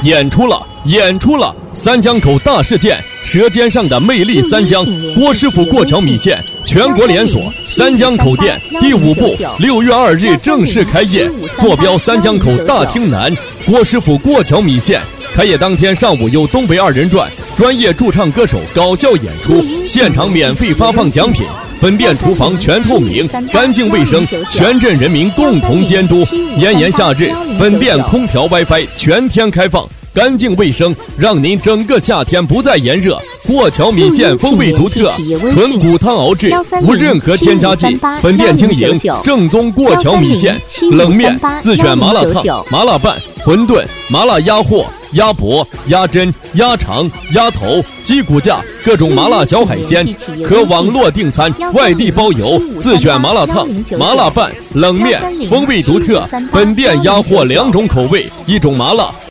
演出了！三江口大事件，舌尖上的魅力三江，郭师傅过桥米线全国连锁三江口店第5部6月2日正式开业，坐标三江口大厅南。郭师傅过桥米线开业当天上午有东北2人转专业驻唱歌手搞笑演出，现场免费发放奖品。本店厨房全透明、干净卫生，全镇人民共同监督。炎炎夏日，本店空调 WiFi 全天开放，干净卫生，让您整个夏天不再炎热。过桥米线风味独特，纯骨汤熬制，无任何添加剂。本店经营正宗过桥米线，冷面自选麻辣烫、麻辣拌、馄饨、麻辣鸭货、鸭脖、鸭胗、鸭肠、鸭头、鸡骨架，各种麻辣小海鲜，可网络订餐，外地包邮。自选麻辣烫、麻辣拌、冷面，风味独特。本店鸭货2种口味，一种麻辣。